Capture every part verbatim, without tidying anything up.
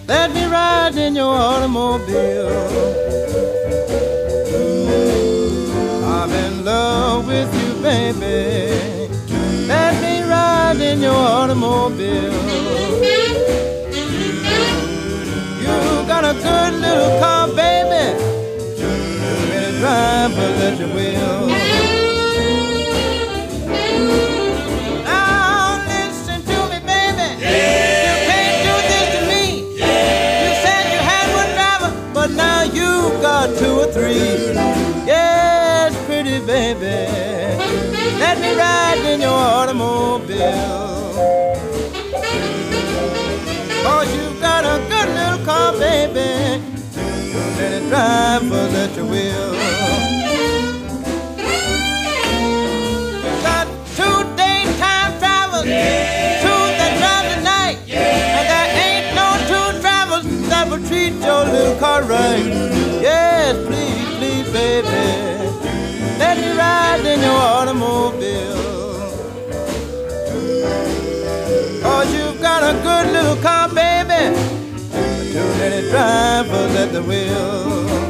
Let me ride in your automobile. I'm in love with you, baby. Let me ride in your automobile. You got a good little car, baby. You really drive, but that you will. Now listen to me, baby. Yeah. You can't do this to me. Yeah. You said you had one driver, but now you got two or three. Yes, pretty baby. Let me ride in your automobile. Cause you've got a good little car, baby. You let it drive, but that you will. You got two daytime drivers, yeah. Two that drive at night, yeah. And there ain't no two drivers that will treat your little car right. Yes, please, please, baby. Let me ride in your automobile. Cause you've got a good little car, baby. You let it drive, but at the wheel.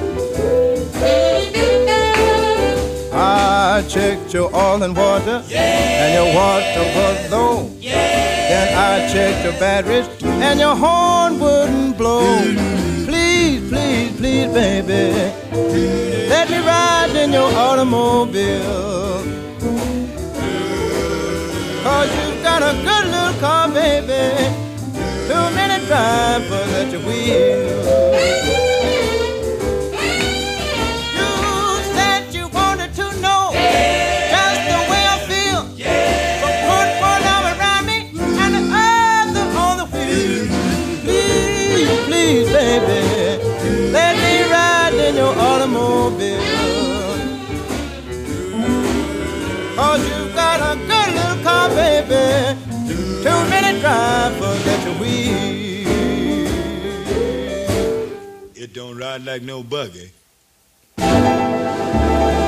I checked your oil and water, yeah. And your water was low, yeah. Then I checked your batteries, and your horn wouldn't blow. Please, please, please, baby, let me ride in your automobile. Cause you've got a good little car, baby. Too many drivers at your wheel. You said you wanted to know, yeah. Just the way I feel, yeah. So put one arm around me and the other on the wheel. Please, please, baby, let me ride in your automobile. Cause you've got a good little car, baby. Too many drivers at your wheel. It don't ride like no buggy.